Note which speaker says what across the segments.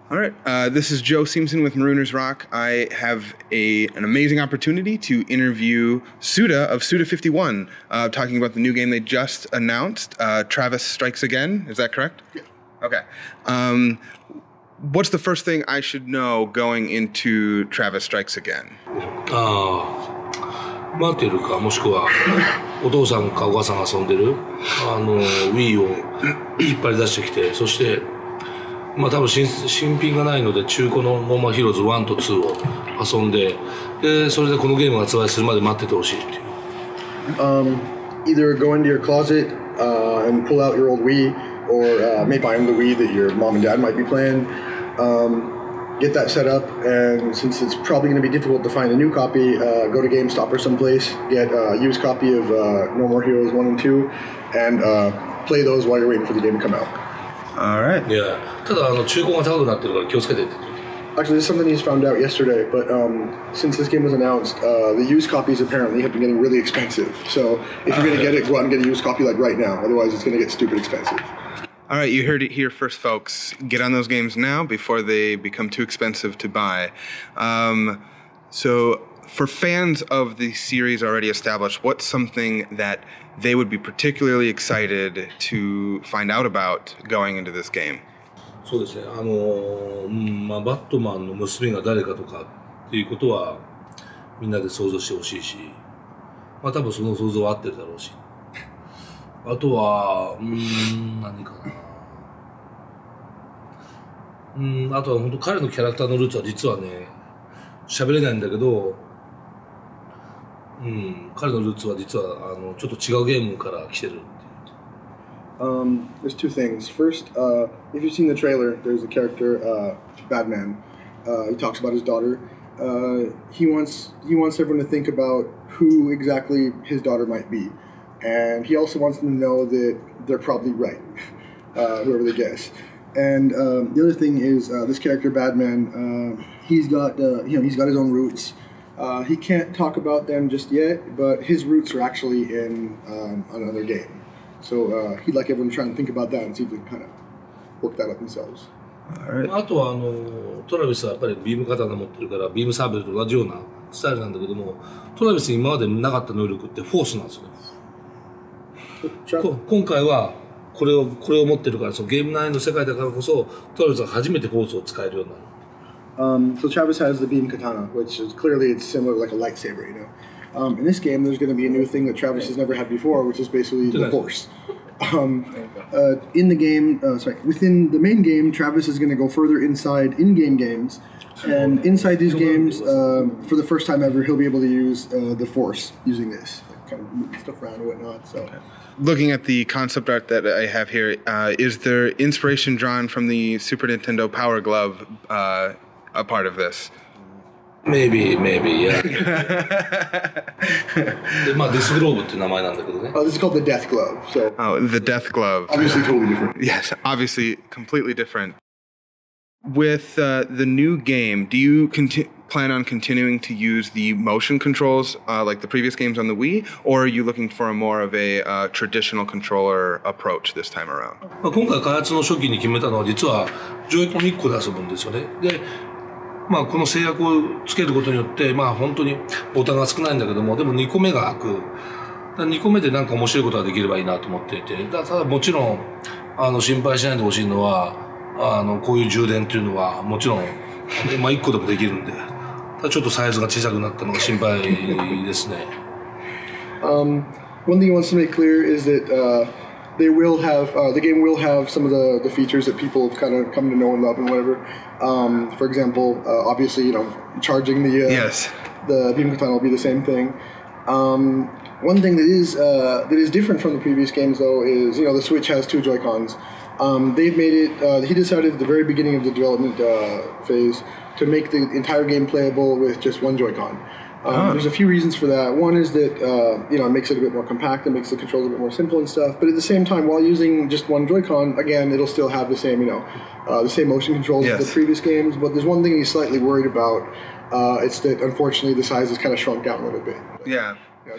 Speaker 1: All right. This is Joe Simpson with Marooners Rock. I have an amazing opportunity to interview Suda of Suda51, talking about the new game they just announced, Travis Strikes Again. Is that correct?
Speaker 2: Yeah.
Speaker 1: Okay. What's the first thing I should know going into Travis Strikes Again?
Speaker 3: マテルかもしくはお父さんかお母さんが遊んでるWii を引っ張り出してきて、そしてまあ多分新品がないので中古のノーマルヒーローズ1と2を遊んで、それでこのゲームが発売するまで待っててほしいっていう。
Speaker 2: Either go into your closet and pull out your old Wii, or maybe find the Wii that your mom and dad might be playing. Get that set up, and since it's probably going to be difficult to find a new copy, go to GameStop or someplace, get a used copy of No More Heroes 1 and 2, and play those while you're waiting for the game to come out.
Speaker 1: All right.
Speaker 3: Yeah. ただ中古が高くなってるから気をつけてって。
Speaker 2: Actually, there's something he's found out yesterday, but since this game was announced, the used copies apparently have been getting really expensive. So if you're going to get it, go out and get a used copy like right now. Otherwise, it's going to get stupid expensive.
Speaker 1: All right, you heard it here first, folks. Get on those games now before they become too expensive to buy. So for fans of the series already established, what's something that they would be particularly excited to find out about going into this game?
Speaker 3: そうですね。バットマンの娘が誰かとかっていうことはみんなで想像してほしいし、まあ多分その想像は合ってるだろうし。あとは何かな。あとは本当彼のキャラクターのルーツは実はね喋れないんだけど、彼のルーツは実はちょっと違うゲームから来てるっていう。
Speaker 2: There's two things. First, if you've seen the trailer, there's a character, Batman. He talks about his daughter. He wants everyone to think about who exactly his daughter might be, and he also wants them to know that they're probably right, whoever they guess. And the other thing is this character, Batman. He's got he's got his own roots. He can't talk about them just yet, but his roots are actually in another game. So he'd like everyone to try and think about that and see if they can kind of work that up themselves.
Speaker 1: All right.
Speaker 3: あとはトラビスはやっぱりビーム刀持ってるからビームサーベルと同じようなスタイルなんだけども、トラビスに今までなかった能力ってフォースなんですよね。今回はこれを持ってるから、そのゲーム内の世界だからこそトラビスが初めてフォースを使えるようになる。
Speaker 2: So Travis has the beam katana, which is clearly it's similar to like a lightsaber, you know. In this game, there's going to be a new thing that Travis has never had before, which is basically the Force. In the game, within the main game, Travis is going to go further inside in-game games, and inside these games, for the first time ever, he'll be able to use the Force using this, like, kind of moving stuff around and whatnot. So.
Speaker 1: Looking at the concept art that I have here, is there inspiration drawn from the Super Nintendo Power Glove a part of this?
Speaker 3: Maybe, yeah. で、まあデスグローブっていう名前なんだけどね。
Speaker 2: This is called the Death Glove. So.
Speaker 1: Oh, the Death Glove.
Speaker 2: Obviously, totally different.
Speaker 1: Yes, obviously, completely different. With the new game, do you plan on continuing to use the motion controls like the previous games on the Wii, or are you looking for more of a traditional controller approach this time around?
Speaker 3: まあ今回開発の初期に決めたのは実はジョイコン1個で遊ぶんですよね。で、まあこの制約をつけることによってまあ本当にボタンが少ないんだけども、でも2個目が開く。2個目でなんか面白いことができればいいなと思っていて、ただもちろん心配しないでほしいのはこういう充電っていうのはもちろんまあ1個でもできるんで、ただちょっとサイズが小さくなったのが心配ですね。
Speaker 2: One thing he wants to make clear is that they will have the game will have some of the features that people have kind of come to know and love and whatever. For example, obviously, you know, charging the beam katana will be the same thing. One thing that is different from the previous games, though, is the Switch has two Joy-Cons. They've made it. He decided at the very beginning of the development phase to make the entire game playable with just one Joy-Con. There's a few reasons for that. One is that it makes it a bit more compact, it makes the controls a bit more simple and stuff. But at the same time, while using just one Joy-Con, again, it'll still have the same the same motion controls as the previous games. But there's one thing he's slightly worried about. It's that unfortunately the size has kind of shrunk down a little bit.
Speaker 1: Yeah.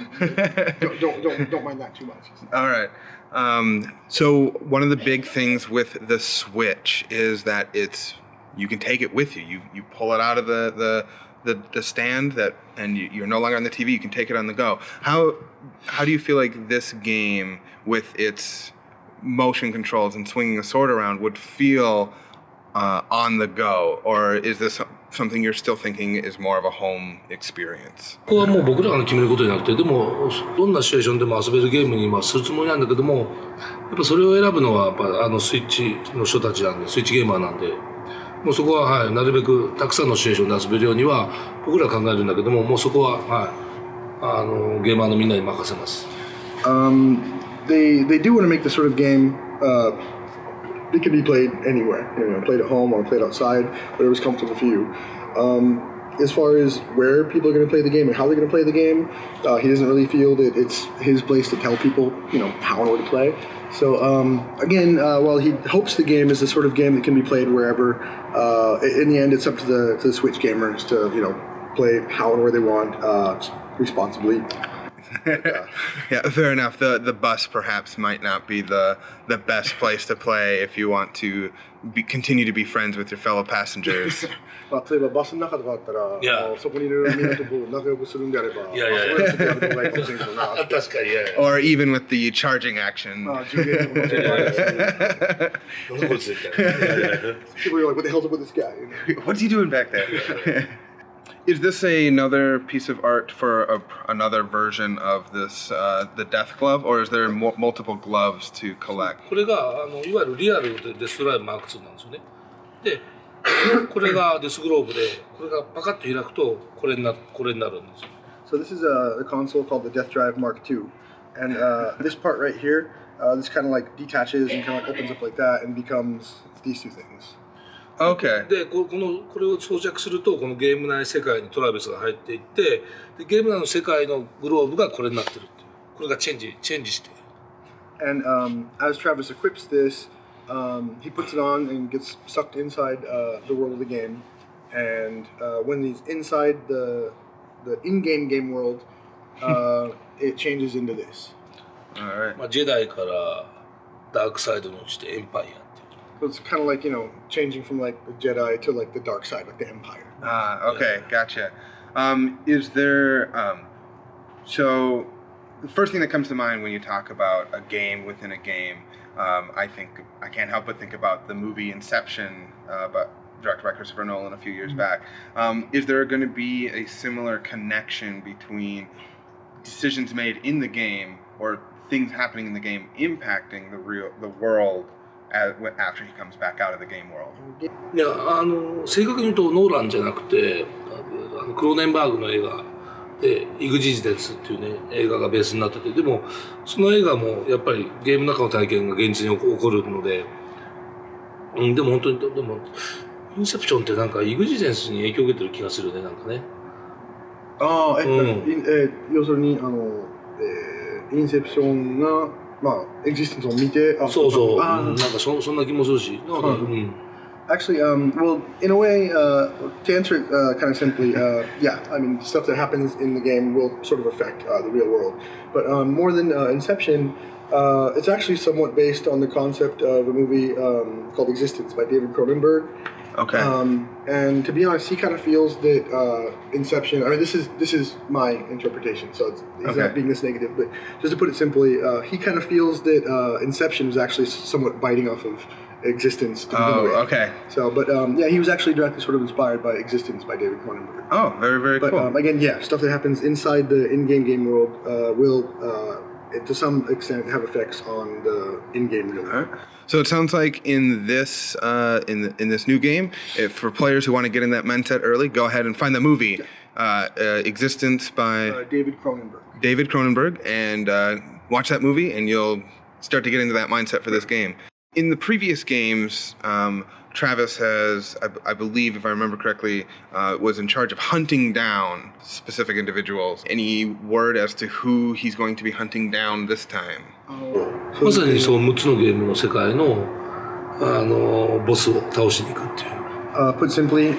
Speaker 2: Don't mind that too much.
Speaker 1: All right. So one of the big things with the Switch is that it's you can take it with you. You pull it out of the stand and you're no longer on the TV. You can take it on the go. How do you feel like this game with its motion controls and swinging a sword around would feel on the go, or is this something you're still thinking is more of a home experience?
Speaker 3: ここはもう僕らが決めることじゃなくて、でもどんなシチュエーションでも遊べるゲームにするつもりなんだけども、やっぱそれを選ぶのはやっぱスイッチの人たちなんで、スイッチゲーマーなんで、もうそこははいなるべくたくさんのシチュエーションで遊べるようには僕ら考えるんだけども、もうそこははいゲーマーのみんなに任せます。
Speaker 2: They do want to make this sort of game. It can be played anywhere, played at home or played outside, whatever's comfortable for you. As far as where people are going to play the game and how they're going to play the game, he doesn't really feel that it's his place to tell people, how and where to play. So again, while he hopes the game is the sort of game that can be played wherever, in the end, it's up to the Switch gamers to, play how and where they want, responsibly.
Speaker 1: Yeah, fair enough. The bus perhaps might not be the best place to play if you want to continue to be friends with your fellow passengers.
Speaker 2: 例えばバスの中とかあったら、そこにいるみんなと仲良くするんであれば、
Speaker 3: いや
Speaker 2: そこはちょっとやめた方がいいかもしれんけどな。
Speaker 3: 確かに。
Speaker 1: Or even with the charging action.
Speaker 2: 充電とかもちょっとあれだし。
Speaker 3: なんだこいつみたいな。
Speaker 2: People are like, what the hell's up with this guy?
Speaker 1: What's he doing back there? Is this another piece of art for another version of this, the Death Glove, or is there multiple gloves to collect?
Speaker 3: これがいわゆるリアルでデスドライブマーク2なんですよね。で、これがデスグローブで、これがパカッと開くとこれになるんですよ。
Speaker 2: So this is a console called the Death Drive Mark II, and this part right here, this kind of like detaches and kind of opens up like that and becomes these two things.
Speaker 1: Okay.
Speaker 3: でこれを装着するとこのゲーム内世界にトラビスが入っていってでゲーム内の世界のグローブがこれになってるっていうこれがチェンジして
Speaker 2: And as Travis equips this, he puts it on and gets sucked inside the world of the game, and when he's inside the in-game game world, it changes into this.
Speaker 1: All right.
Speaker 3: ジェダイからダークサイドに落ちてエンパイア
Speaker 2: So it's kind of like, changing from like the Jedi to like the dark side, like the Empire.
Speaker 1: Okay, gotcha. Is there, so the first thing that comes to mind when you talk about a game within a game, I can't help but think about the movie Inception, directed by Christopher Nolan a few years back. Is there going to be a similar connection between decisions made in the game or things happening in the game impacting the world after he comes back out of the game world?
Speaker 3: いや正確に言うとノーランじゃなくてクローネンバーグの映画でイグジジデンスっていうね映画がベースになっててでもその映画もやっぱりゲームの中の体験が現実に起こるので、でも本当にでもインセプションってなんかイグジデンスに影響を受けてる気がするよねなんかね。
Speaker 2: 要するにインセプションがエグジステンスを見て
Speaker 3: そうなんかそんな気もするし。
Speaker 2: Actually, well, in a way, to answer it kind of simply, yeah, I mean, stuff that happens in the game will sort of affect the real world. But more than Inception, it's actually somewhat based on the concept of a movie called Existence by David Cronenberg.
Speaker 1: Okay.
Speaker 2: And to be honest, he kind of feels that Inception. I mean, this is my interpretation, so he's not being this negative. But just to put it simply, he kind of feels that Inception was actually somewhat biting off of Existence to begin with.
Speaker 1: Okay.
Speaker 2: So, but yeah, he was actually directly sort of inspired by Existence by David Cronenberg.
Speaker 1: Oh, very, very cool.
Speaker 2: But again, yeah, stuff that happens inside the in-game world will, to some extent, have effects on the in-game real world.
Speaker 1: Right. So it sounds like in this in this new game, if for players who want to get in that mindset early, go ahead and find the movie Existence by
Speaker 2: David Cronenberg.
Speaker 1: David Cronenberg, and watch that movie, and you'll start to get into that mindset for this game. In the previous games, Travis has, I believe, if I remember correctly, was in charge of hunting down specific individuals. Any word as to who he's going to be hunting down this time?
Speaker 3: まさにそう6つのゲームの世界のボスを倒しに行くっていう。
Speaker 2: Put simply,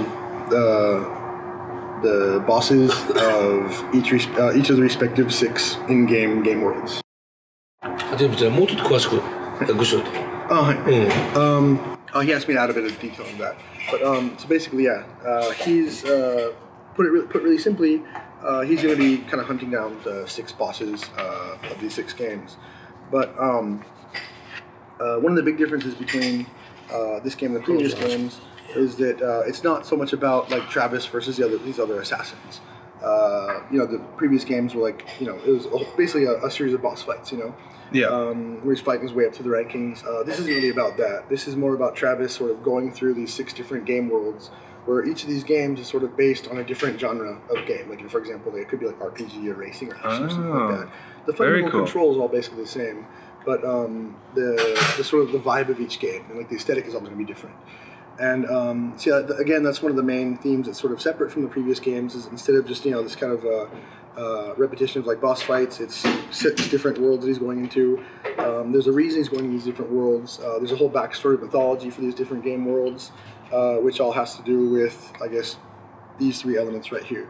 Speaker 2: the bosses of each of the respective 6 in-game game worlds.
Speaker 3: でもじゃあもうちょっと詳しく訳しといて。
Speaker 2: はい。 He asked me to add a bit of detail on that. But so basically, yeah, he's put really simply, he's going to be kind of hunting down the 6 bosses of these 6 games. But one of the big differences between this game and the previous games is that it's not so much about like Travis versus these other assassins. The previous games were like, it was basically a series of boss fights,
Speaker 1: Yeah.
Speaker 2: Where he's fighting his way up to the rankings. This isn't really about that. This is more about Travis sort of going through these 6 different game worlds, where each of these games is sort of based on a different genre of game. Like, for example, it could be like RPG or racing or something like that. The fundamental controls are all basically the same, but the sort of the vibe of each game and like the aesthetic is all going to be different. And again, that's one of the main themes that's sort of separate from the previous games. Is instead of just this kind of repetition of like boss fights, it's 6 different worlds that he's going into. There's a reason he's going to these different worlds. There's a whole backstory mythology for these different game worlds, which all has to do with, I guess, these 3 elements right here.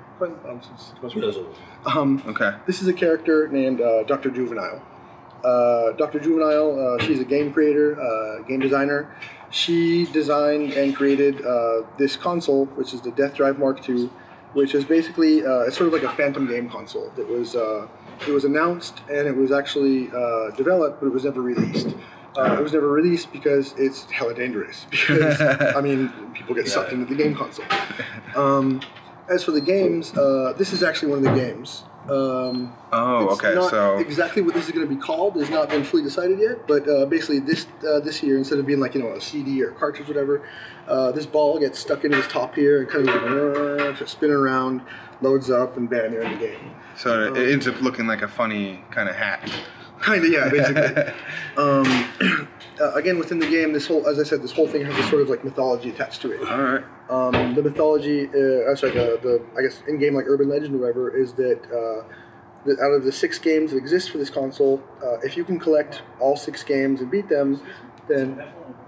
Speaker 1: Okay.
Speaker 2: This is a character named Dr. Juvenile. Dr. Juvenile, she's a game creator, game designer. She designed and created this console, which is the Death Drive Mark II, which is basically it's sort of like a phantom game console. It was announced and it was actually developed, but it was never released. It was never released because it's hella dangerous. Because people get sucked into the game console. As for the games, this is actually one of the games.
Speaker 1: Okay.
Speaker 2: Not
Speaker 1: so
Speaker 2: exactly what this is going to be called has not been fully decided yet. But basically, this here, instead of being like a CD or a cartridge, or whatever, this ball gets stuck into this top here and kind of just spin around, loads up, and bam, you're in the game.
Speaker 1: So it ends up looking like a funny kind of hat.
Speaker 2: Kind of, yeah, basically. Again, within the game, this whole thing has this sort of like mythology attached to it.
Speaker 1: All right.
Speaker 2: The mythology, I guess in-game like urban legend or whatever, is that out of the 6 games that exist for this console, if you can collect all 6 games and beat them, then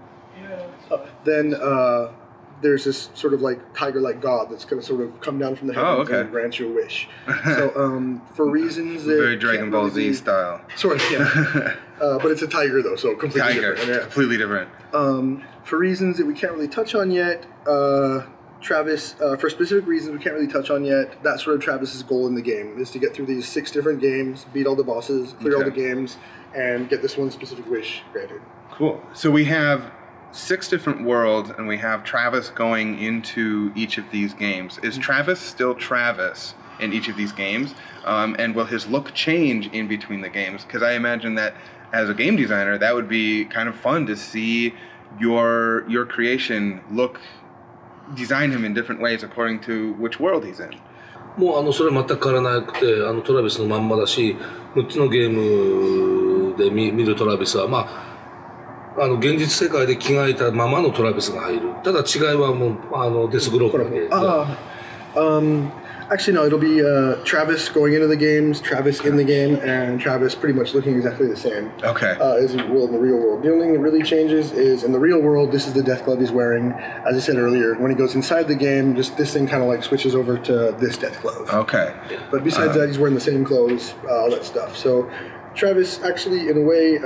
Speaker 2: there's this sort of like tiger-like god that's going to sort of come down from the heavens and grant you a wish. So for reasons that
Speaker 1: very Dragon Ball Z style.
Speaker 2: Sort of, yeah. But it's a tiger though, so completely different. Yeah.
Speaker 1: Completely different.
Speaker 2: For reasons that we can't really touch on yet, Travis, for specific reasons we can't really touch on yet, that's sort of Travis's goal in the game, is to get through these 6 different games, beat all the bosses, clear all the games, and get this one specific wish granted.
Speaker 1: Cool. So we have 6 different worlds, and we have Travis going into each of these games. Is Travis still Travis in each of these games? And will his look change in between the games? Because I imagine that as a game designer, that would be kind of fun to see your creation design him in different ways according to which world he's in.
Speaker 3: もうそれは全く変わらなくて、トラビスのまんまだし、6つのゲームで見るトラビスは現実世界で着替えたままのトラビスが入る。ただ違いはもうデスグローブだけ。
Speaker 2: Actually, no, it'll be Travis going into the games, Travis in the game, and Travis pretty much looking exactly the same.
Speaker 1: Okay.
Speaker 2: As he will in the real world. The only thing that really changes is in the real world, this is the death glove he's wearing. As I said earlier, when he goes inside the game, just this thing kind of like switches over to this death glove.
Speaker 1: Okay.
Speaker 2: But besides that, he's wearing the same clothes, all that stuff. So Travis actually, in a way,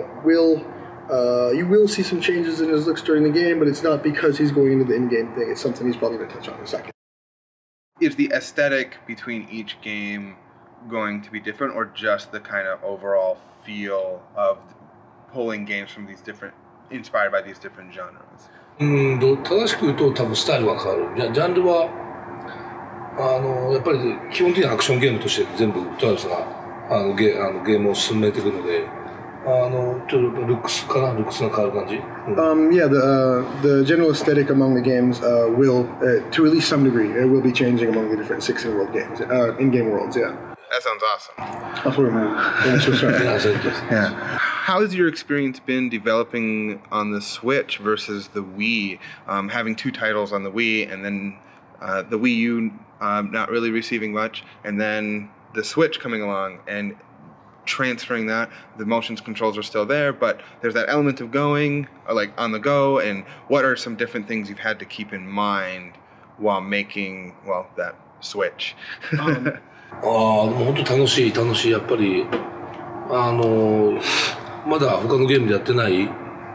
Speaker 2: you will see some changes in his looks during the game, but it's not because he's going into the in-game thing. It's something he's probably going to touch on in a second.
Speaker 1: Is the aesthetic between each game going to be different, or just the kind of overall feel of pulling games from these different, inspired by these different genres?
Speaker 3: 正しく言うと多分スタイルが変わる。ジャンルはやっぱり基本的にアクションゲームとして全部トラビスがゲームを進めていくので。ちょっとルックスが変わる感じ。
Speaker 2: Yeah, the general aesthetic among the games will, to at least some degree, it will be changing among the different 6 in-world games, in-game worlds. Yeah.
Speaker 1: That sounds awesome.
Speaker 2: That's what I
Speaker 1: Yeah. How has your experience been developing on the Switch versus the Wii? Having 2 titles on the Wii, and then the Wii U not really receiving much, and then the Switch coming along and transferring that. The motions controls are still there, but there's that element of going like on the go. And what are some different things you've had to keep in mind while making that switch?
Speaker 3: でも本当楽しいやっぱりまだ他のゲームでやってない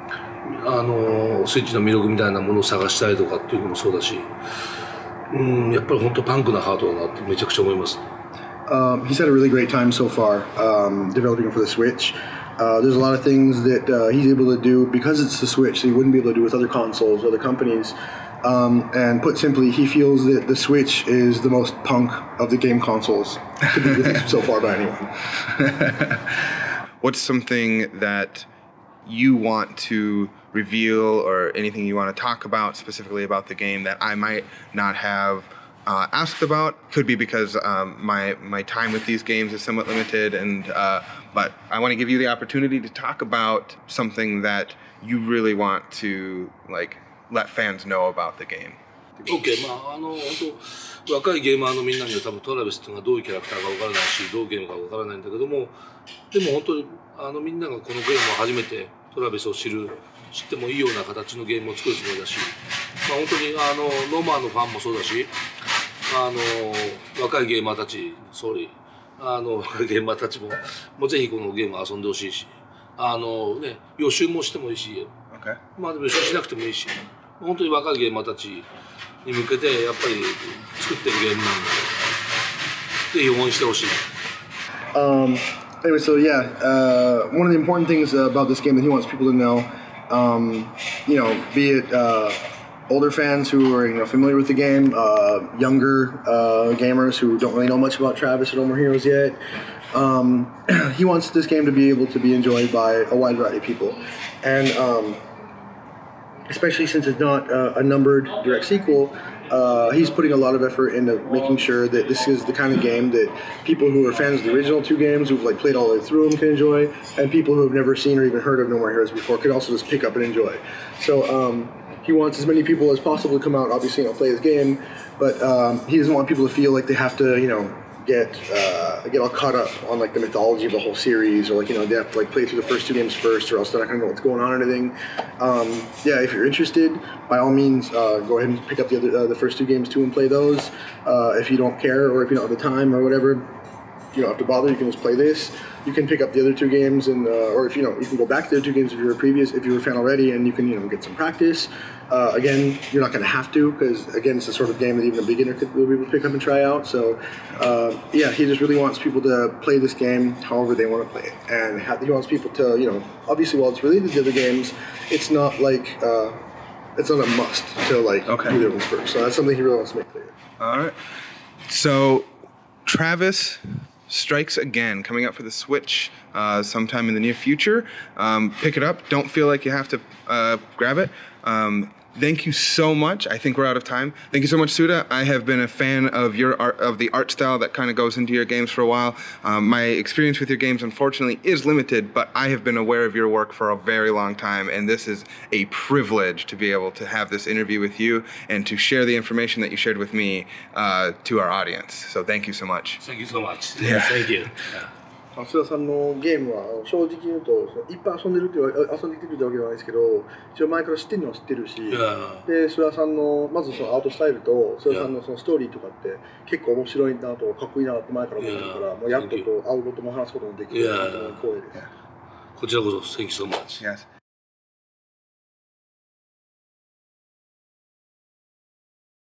Speaker 3: スイッチの魅力みたいなものを探したいとかっていうのもそうだし、やっぱり本当パンクなハードだなってめちゃくちゃ思います。
Speaker 2: He's had a really great time so far developing it for the Switch. There's a lot of things that he's able to do because it's the Switch that he wouldn't be able to do with other consoles, other companies. And put simply, he feels that the Switch is the most punk of the game consoles to be released so far by anyone.
Speaker 1: What's something that you want to reveal or anything you want to talk about specifically about the game that I might not have asked about? Could be because my time with these games is somewhat limited, but I want to give you the opportunity to talk about something that you really want to let fans know about the game.
Speaker 3: OK、本当若いゲーマーのみんなには多分トラビスっていうのがどういうキャラクターかわからないし、どういうゲームかわからないんだけども、でも本当にみんながこのゲームを初めてトラビスを知ってもいいような形のゲームを作るつもりだし、本当にノマーのファンもそうだし、若いゲーマーたち、若いゲーマーたちもぜひこのゲームを遊んでほしいし、予習もしてもいいし、でも予習しなくてもいいし、本当に若いゲーマーたちに向けてやっぱり作ってるゲームなんで、ぜひ応援してほしい。
Speaker 2: Anyway, so one of the important things about this game that he wants people to know, be it older fans who are familiar with the game, younger gamers who don't really know much about Travis or No More Heroes yet. He wants this game to be able to be enjoyed by a wide variety of people, and especially since it's not a numbered direct sequel. He's putting a lot of effort into making sure that this is the kind of game that people who are fans of the original two games, who've played all the way through them, can enjoy, and people who have never seen or even heard of No More Heroes before could also just pick up and enjoy. So he wants as many people as possible to come out, obviously, play his game, but he doesn't want people to feel like they have to, get all caught up on the mythology of the whole series, or they have to play through the first two games first, or else they're not gonna know what's going on or anything. If you're interested, by all means, go ahead and pick up the first two games too and play those. If you don't care, or if you don't have the time or whatever, you don't have to bother. You can just play this. You can pick up the other two games, and or if you can go back to the other two games if you were a fan already, and you can get some practice. Again, you're not going to have to, because again, it's the sort of game that even a beginner will be able to pick up and try out. So, he just really wants people to play this game however they want to play it, and he wants people to, obviously, while it's related to the other games, it's not it's not a must to do the ones first. So that's something he really wants to make clear.
Speaker 1: All right. So, Travis Strikes Again, coming out for the Switch sometime in the near future. Pick it up. Don't feel like you have to grab it. Thank you so much. I think we're out of time. Thank you so much, Suda. I have been a fan of your art, of the art style that kind of goes into your games for a while. My experience with your games, unfortunately, is limited, but I have been aware of your work for a very long time, and this is a privilege to be able to have this interview with you and to share the information that you shared with me to our audience. So thank you so much.
Speaker 3: Thank you so much.
Speaker 1: Yeah.
Speaker 3: Thank you.
Speaker 2: 須田さんのゲームは正直言うといっぱい遊んできてるってわけじゃないですけど、一応前から知ってるのは知ってるし、で須田さんのまずそのアートスタイルと須田さんのそのストーリーとかって結構面白いなとかっこいいなって前から思ってるから、もうやっと会うことも話すこともできるなと思う光栄です。
Speaker 3: こちらこそ Thank you so much.
Speaker 1: Yes.